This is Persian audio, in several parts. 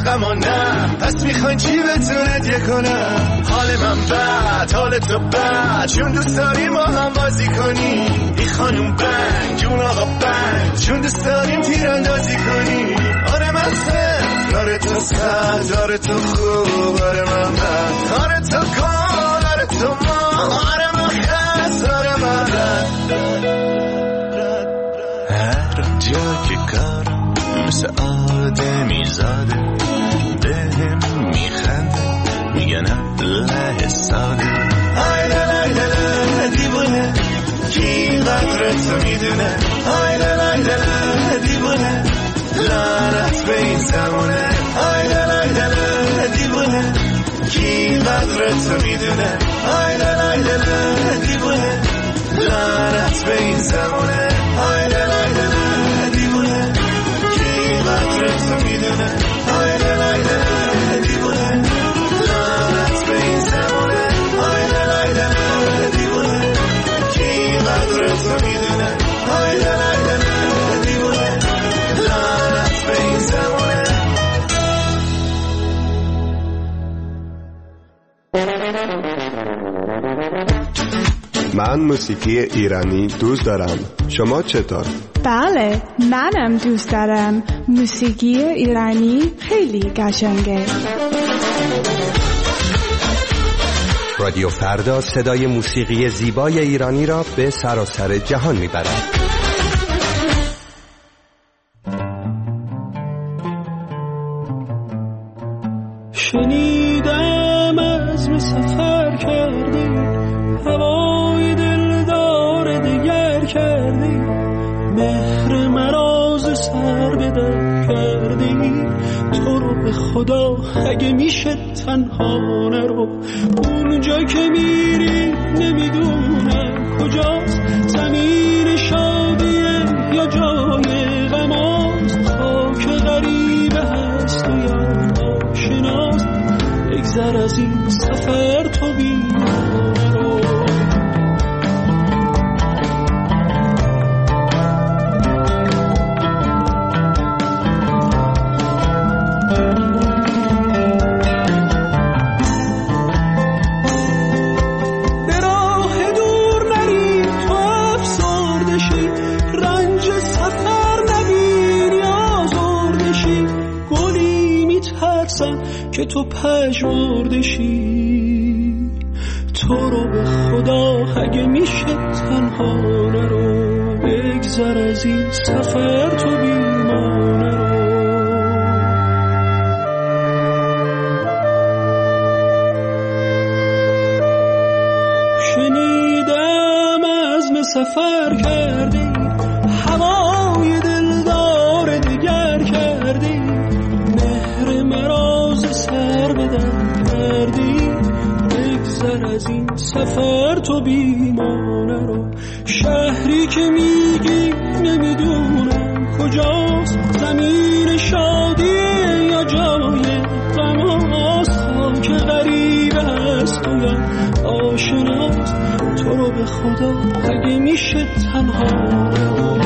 غمو نه، پس میخواین چی بهتون هدیه کنم؟ حال من بد، حال تو بد، چون دوست داریم ما هم بازی کنیم. این خانوم بنگ، اون آقا بنگ، چون دوست داریم تیراندازی کنیم. آره من سر، آره تو سر، آره تو خوب، آره من بد، آره تو کن، آره تو ما، آره من خست، آره من رد. هر جا که کارم مثل آدمی زاده، بهم میخنده میگن الله ساده. آی لای لای دیوونه، کی قدرت میدونه؟ آی لای لای دیوونه، لعنت به این زمونه. آی لای لای دیوونه، کی قدرت میدونه؟ آی لای لای دیوونه، لعنت به این زمونه. آی لای لای دیوونه، کی قدرت میدونه؟ آی لای لای دیوونه، لعنت به این زمونه. آی لای لای دیوونه، کی قدرت میدونه؟ آی لای لای دیوونه، لعنت به این زمونه. من موسیقی ایرانی دوست دارم. شما چطور؟ بله، منم دوست دارم. موسیقی ایرانی خیلی قشنگه. رادیو فردا صدای موسیقی زیبای ایرانی را به سراسر جهان میبرد. شنیدم عزم سفر کردی، هوای دلدار دگر کردی، مهر مراز سر به در کردی. تو رو به خدا اگه میشه تنها نرو، اونجا که میری نمیدونم کجاست، زمین شادیه یا جای غماست، خاک غریبه هست و یا آشناست. بگذر از این سفر تو بیمار رو. به راه دور نری تو افسرده شی، رنج سفر نبینی آزرده شی. گلی میترسم که تو پژمرده شی، تو رو به خدا اگه میشه تنها نرو. بگذر از این سفر تو بیمار رو. شنیدم عزم سفر کردی، هوای دلدار دگر کردی، مهر مراز سر به در کردی. بگذر از این سفر تو بیمانه رو. شهری که میگی نمیدونم کجاست، زمین شادیه یا جای غماست، خاک غریبه هست و یا آشناست. تو رو به خدا اگه میشه تنها رو.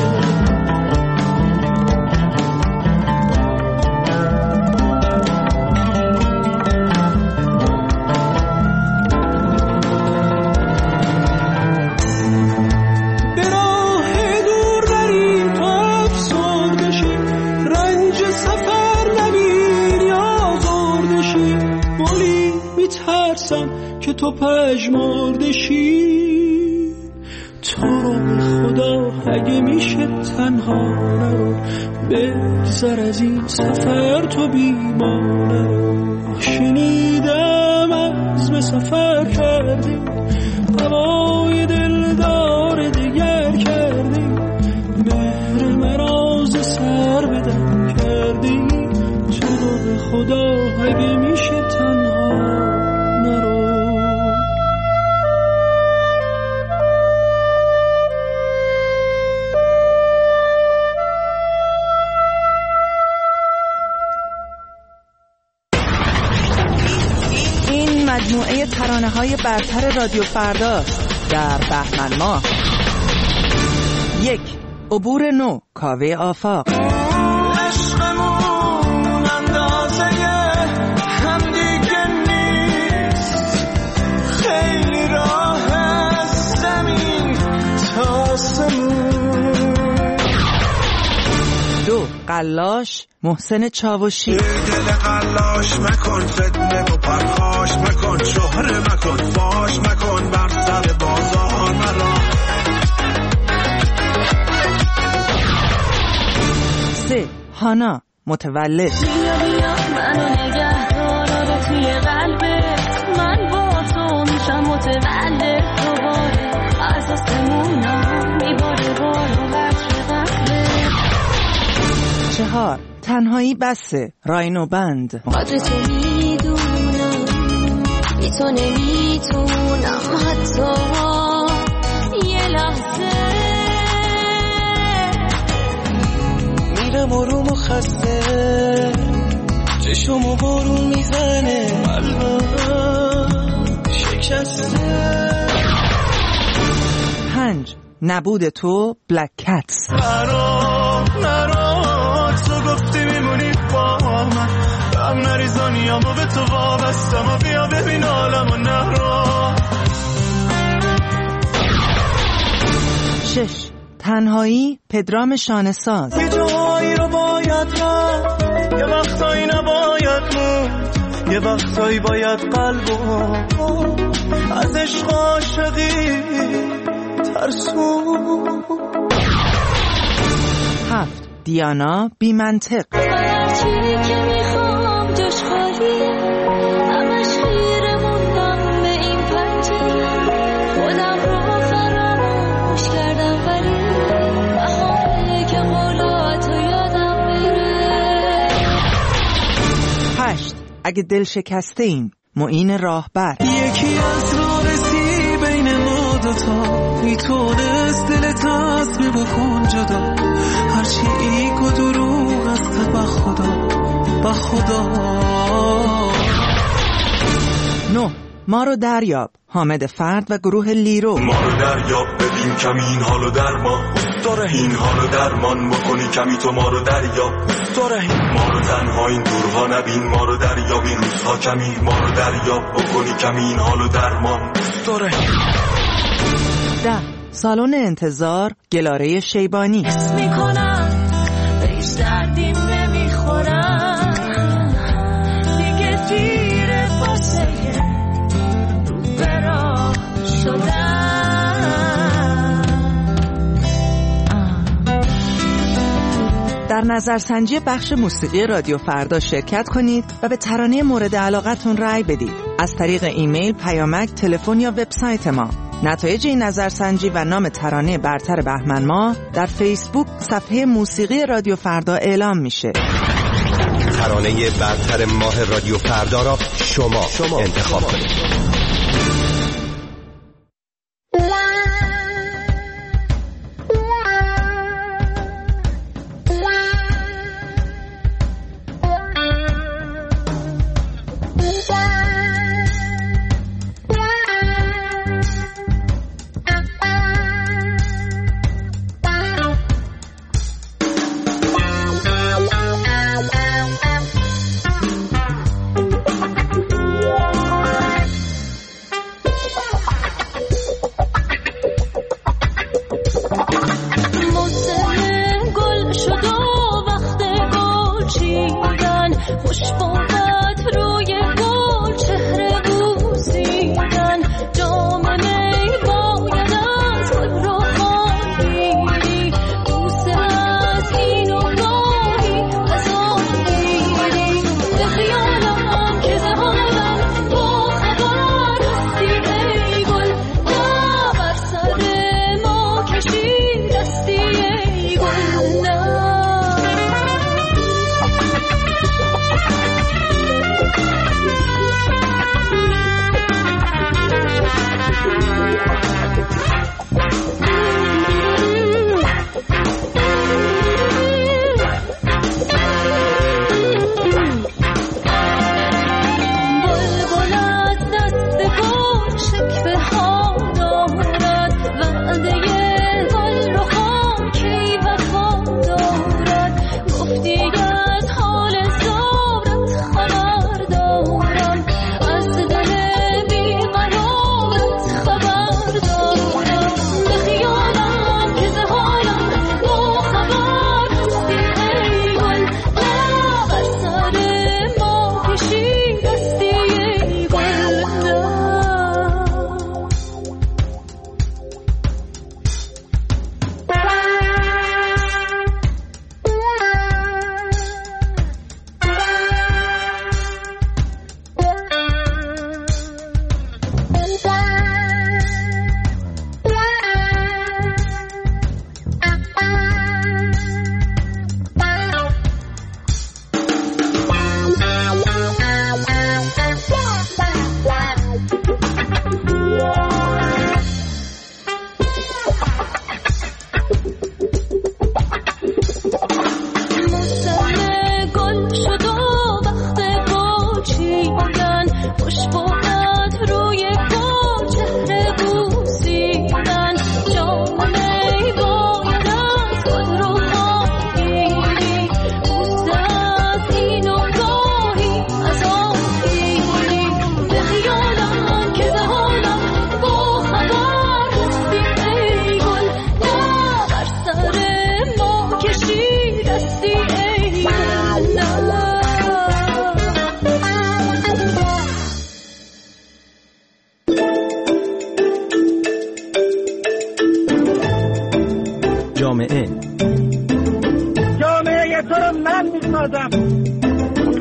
که تو پژمرده شی، تو رو به خدا اگه میشه تنها نرو. بگذر از این سفر تو بیمانه رو. شنیدم عزم سفر کردی، هوای دلدار دگر کردی، مهر مراز سر به در کردی. تو رو به خدا اگه میشه تنها نرو. این مجموعه ترانه‌های برتر رادیو فرداست در بهمن ماه. 1. عبور نو، کاوه آفاق. عشقمون اندازه قلاش محسن چاوشی. دل قلاش مکن، فتنه و پرخاش مکن، شهره مکن، فاش مکن، بر سر بازار مرا. 3. هانا متولد. بیا منو نگه دار توی قلبت، من با تو میشم متولد دوباره، از آسمونم میباره بارو قطر قلبت. 4. تنهایی بسه راینو بند. قدر تو میدونم، بی تو نمیتونم حتی یه لحظه. میرم آروم و خسته، چشمو بارون میزنه، قلبم شکسته. 5. نبود تو بلک کتس. نرو تو گفتی میمونی با من، هم نریزانیامو به تو وابستم و بیا ببین عالمو نرو. 6. تنهایی پدرام شانه‌ساز. یه جایی رو باید رفت، یه وقتایی نباید موند، یه وقتایی باید قلبو از عشق عاشقی ترسون. 7. دیانا بی منطق. هرچی که میخوام جاش خالیه، همش خیره موندم به این پنجره، خودم رو فراموش کردم ولی بهاره که قولاتو یادم بره. 8. اگه دل شکسته ایم معین راهبر. یکی از رارسی بین ما دوتا، میتونست دلت از بکن جدا، هرچی ایگ و دروغ است با خدا. 9. ما رو دریاب حامد فرد و گروه لیرو. ما رو دریاب ببین کمی این حالو درمان، داره این حالو درمان بکنی کمی تو ما رو دریاب، داره ما رو تنها این دورها نبین، ما رو دریاب این روزها کمی، ما رو دریاب بکنی کمی این حالو درمان، داره. 10. سالن انتظار گلاره شیبانی. حس میکنم بهش دردیم نمیخورم، دیگه دیره واسه رو برا شدم. در نظرسنجی بخش موسیقی رادیو فردا شرکت کنید و به ترانه مورد علاقتون رأی بدید از طریق ایمیل، پیامک، تلفن یا وبسایت ما. نتایج این نظرسنجی و نام ترانه برتر بهمن ماه در فیسبوک صفحه موسیقی رادیو فردا اعلام میشه. ترانه برتر ماه رادیو فردا را شما انتخاب کنید.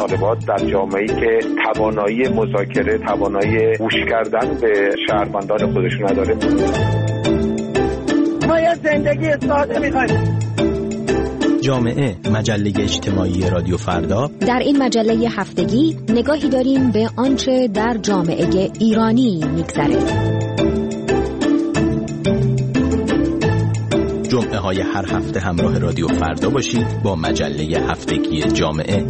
خانواده در جامعه‌ای که توانایی مذاکره، توانایی گوش کردن به شهروندان خودشون نداره. ما یه زندگی ساده می‌خوایم. جامعه، مجله اجتماعی رادیو فردا. در این مجله هفتگی نگاهی داریم به آنچه در جامعه ایرانی می‌گذره. جمعه های هر هفته همراه رادیو فردا باشید با مجله هفتگی جامعه.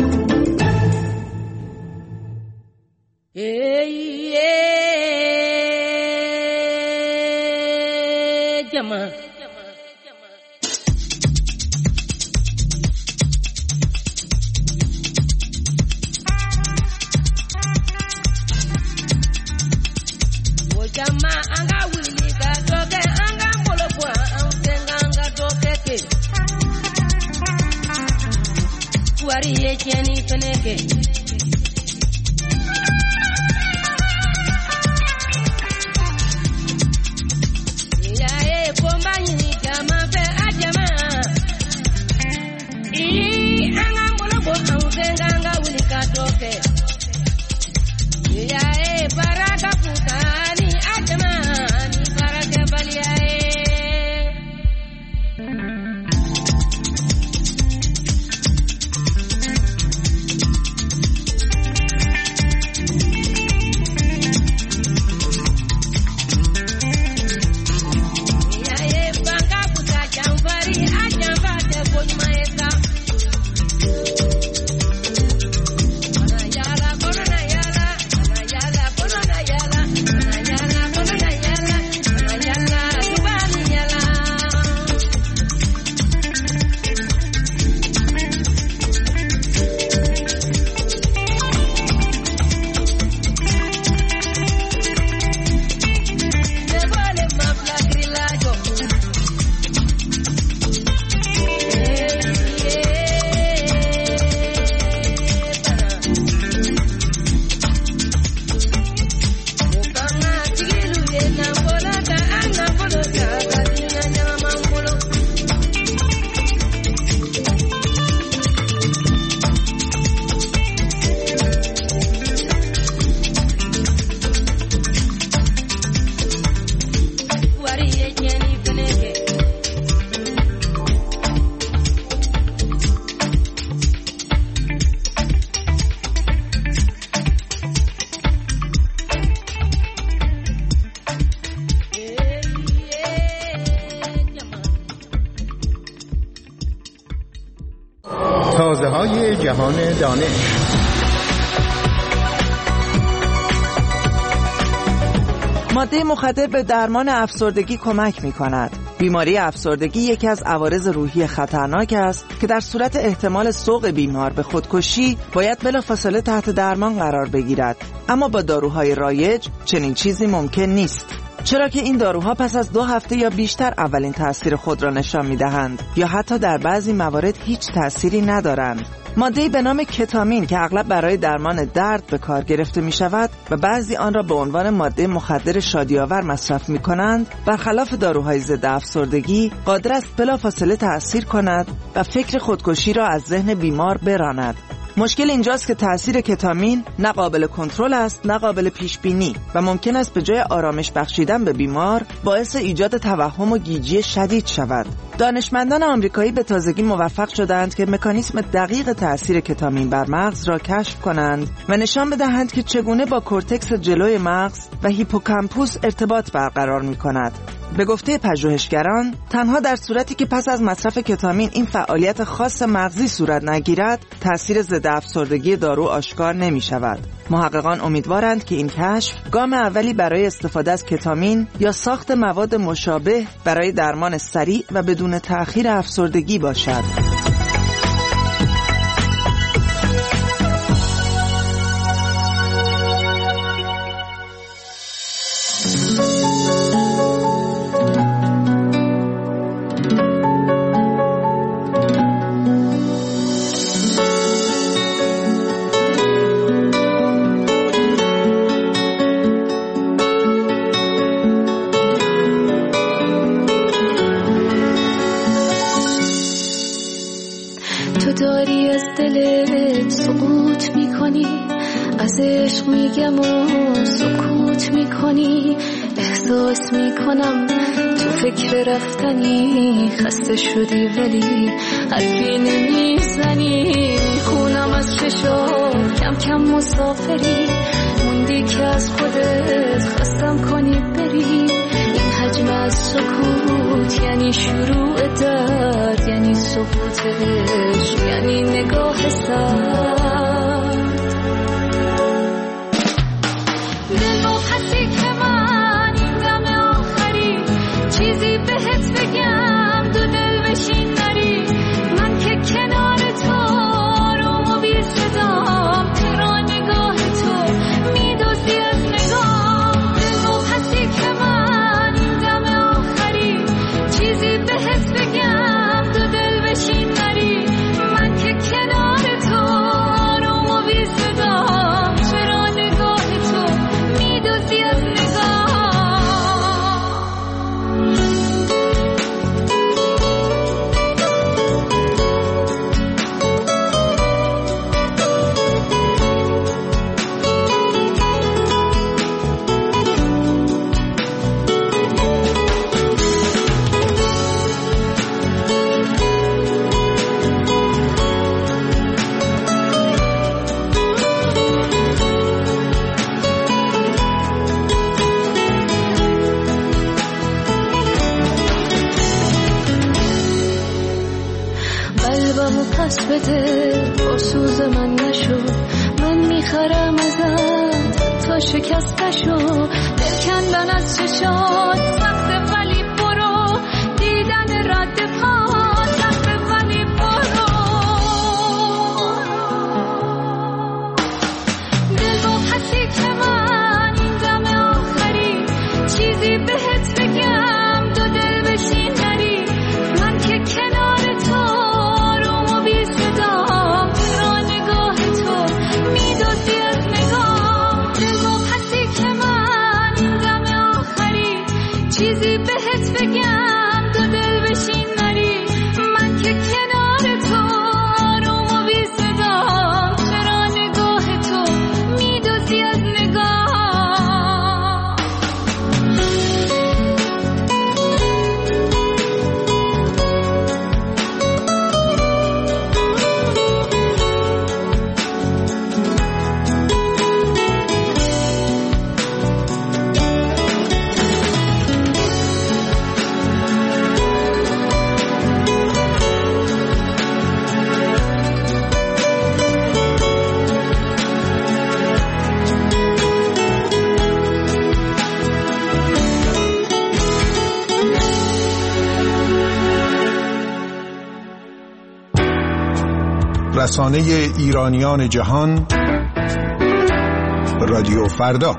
تازه‌های جهان دانش. ماده مخدر به درمان افسردگی کمک می‌کند. بیماری افسردگی یکی از عوارض روحی خطرناک است که در صورت احتمال سوق بیمار به خودکشی باید بلافاصله تحت درمان قرار بگیرد. اما با داروهای رایج چنین چیزی ممکن نیست. چرا که این داروها پس از 2 هفته یا بیشتر اولین تأثیر خود را نشان می‌دهند یا حتی در بعضی موارد هیچ تأثیری ندارند. ماده‌ای به نام کتامین که اغلب برای درمان درد به کار گرفته می‌شود و بعضی آن را به عنوان ماده مخدر شادی‌آور مصرف می‌کنند، برخلاف داروهای ضد افسردگی قادر است بلافاصله تأثیر کند و فکر خودکشی را از ذهن بیمار براند. مشکل اینجاست که تأثیر کتامین نه قابل کنترل است نه قابل پیش بینی و ممکن است به جای آرامش بخشیدن به بیمار باعث ایجاد توهم و گیجی شدید شود. دانشمندان آمریکایی به تازگی موفق شدند که مکانیسم دقیق تأثیر کتامین بر مغز را کشف کنند و نشان بدهند که چگونه با کورتکس جلوی مغز و هیپوکامپوس ارتباط برقرار می‌کند. به گفته پژوهشگران تنها در صورتی که پس از مصرف کتامین این فعالیت خاص مغزی صورت نگیرد تأثیر ضد افسردگی دارو آشکار نمی شود. محققان امیدوارند که این کشف گام اولی برای استفاده از کتامین یا ساخت مواد مشابه برای درمان سریع و بدون تأخیر افسردگی باشد. میکنی، از عشق میگم و سکوت میکنی، احساس میکنم تو فکر رفتنی، خسته شدی ولی حرفی نمیزنی، میخونم از چشات کم کم مسافری، موندی که از خودت خستم کنی بری، این حجم از سکوت یعنی شروع درد، یعنی سقوط عشق، یعنی نگاه سرد. دل مبحثی که من این دم آخری چیزی بهت بگم، دو دل بشین نری، من که کنار تو آروم و بی صدام، چرا نگاه تو میدوزی از نگاه. دل مبحثی که من این دم آخری چیزی بهت بگم، دو دل بشین نری، من که کنار تو آروم و بی صدام، چرا نگاه تو میدوزی از نگاه. قلبمو پس بده، پرسوز من نشو، من میخرم ازت تا شکست نشو، دل کندن از چشات سخته ولی برو، دیدن رد پا سخته ولی برو. دل مبحثی که من این دم آخری چیزی بهت بگم، دو دل بشین نری، من که کنار تو آروم و بی صدام، چرا نگاه تو میدوزی از نگاه. دل مبحثی که من این دم آخری چیزی بهت بگم، دو دل بشین نری، من که کنار تو آروم و بی صدام، چرا نگاه تو میدوزی از نگاه. رسانه ایرانیان جهان، رادیو فردا.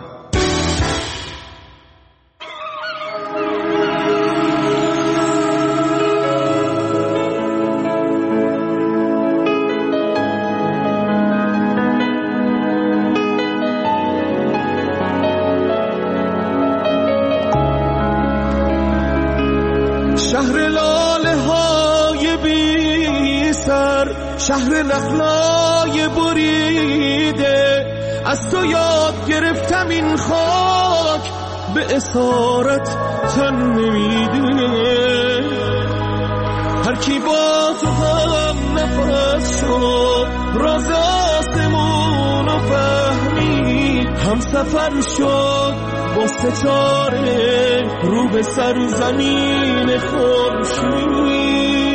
شهر لاله های بی سر، شهر نخلای بریده، از تو یاد گرفتم این خاک به اسارت تن نمیده. هر کی با تو هم نفس شد، راز آسمون رو فهمید، هم سفر شد با ستاره رو به سرزمین خورشید.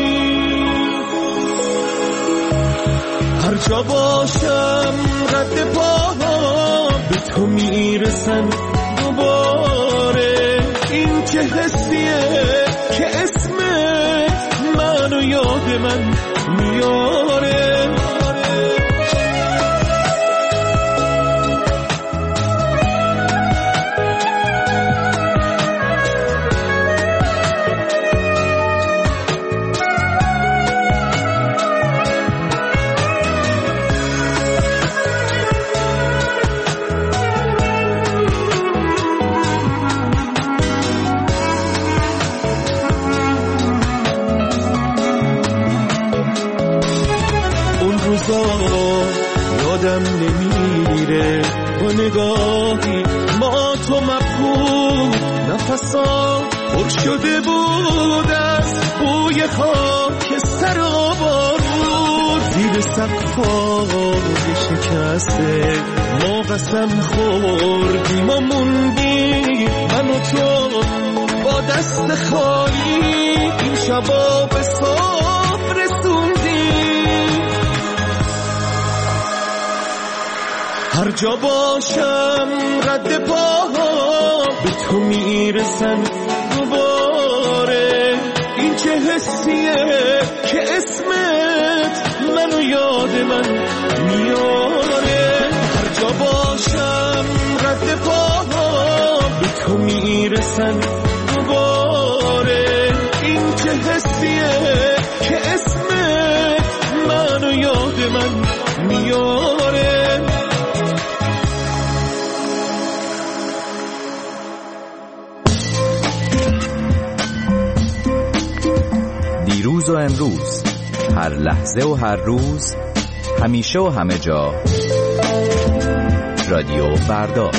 هر جا باشم رد پاها به تو میرسن دوباره، این چه حسیه که اسم منو یاد من میاره. یادم نمیره با نگاهی ما تو مبهوت نفسا پر شده بود از بوی خاکستر و بارود زیر سقفای شکسته ما قسم خوردیم و موندیم من و تو با دست خالی این شبا به صبح رسوندیم هر جا باشم رد پاها به تو میرسن دوباره این چه حسیه که اسمت منو یاد من میاره هر جا باشم رد پاها به تو میرسن دوباره این چه حسیه که اسمت منو یاد من میاره دیروز و امروز، هر لحظه و هر روز، همیشه و همه جا، رادیو فردا.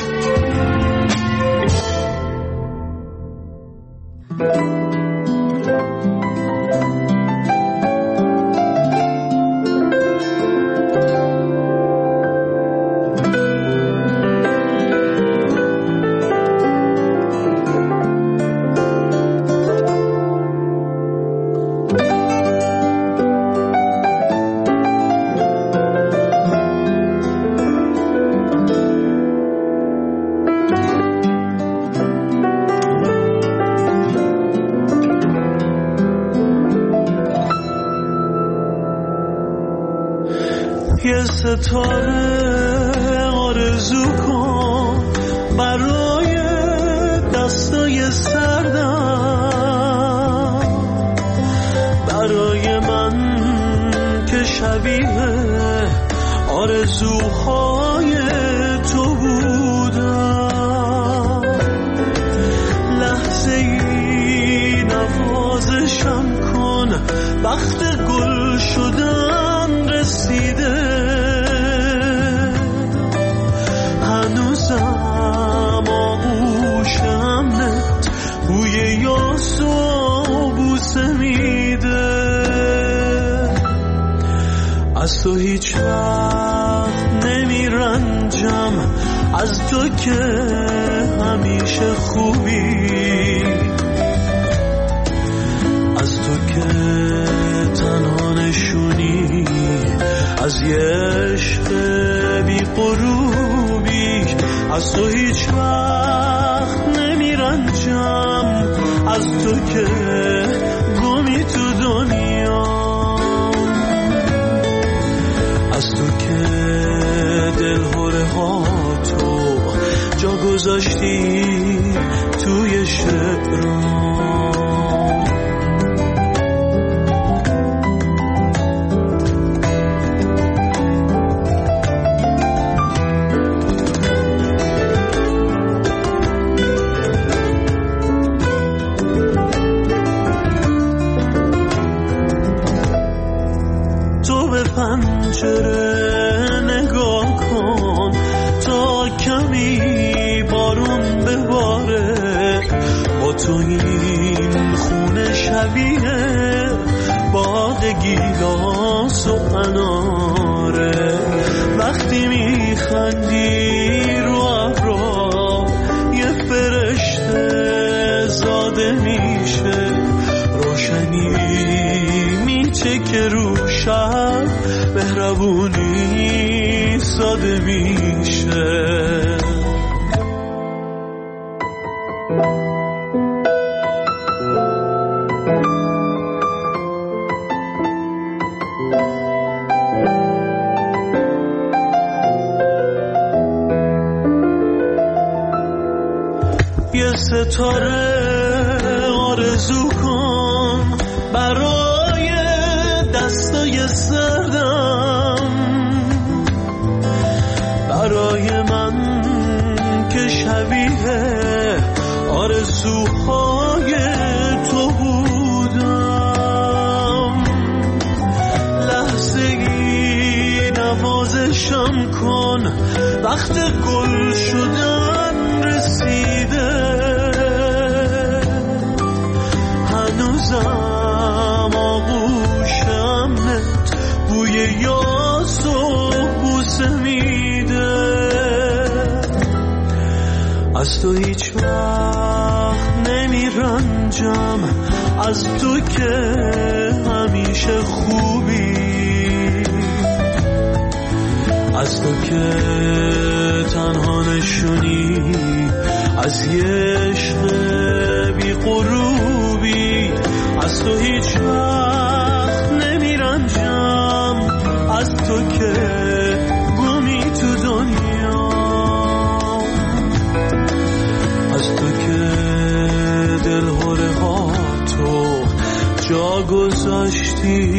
یه ستاره آرزو کن برای دستای سردم برای من که شبیه آرزوهای تو بودم لحظه ای نوازشم کن وقت گل شدن رسیده هنوزم آغوشمت بوی یاس و بوسه میده از تو هیچ وقت نمیرنجم از تو که همیشه خوبی از تو که تنها نشونی از یه عشق بی غروبی از تو هیچ وقت نمیرنجم از تو که گمی تو دنیا از تو که دلهوره ها تو جا گذاشتی توی شعرام پنجره نگاه کن تا کمی بارون بباره با تو این خونه شبیه باغ گیلاس و اناره وقتی میخندی رو ابرا یه فرشته زاده میشه روشنی میچکه رو شب مهربونی ساده میشه یه ستاره آرزو کن برای دستای سردم برای من که شبیه آرزوهای تو بودم لحظه ای نوازشم کن کن وقت گل شدن رسیده، هنوزم آغوشمت بوی یاس و بوسه میده. از تو هیچ وقت نمیرنجم، از تو که همیشه خوبی، از تو که تنها نشونی از یه عشق بی غروبی. از تو هیچ وقت نمیرنجم، از تو که گمی تو دنیا، از تو که دل هره ها تو جا گذاشتی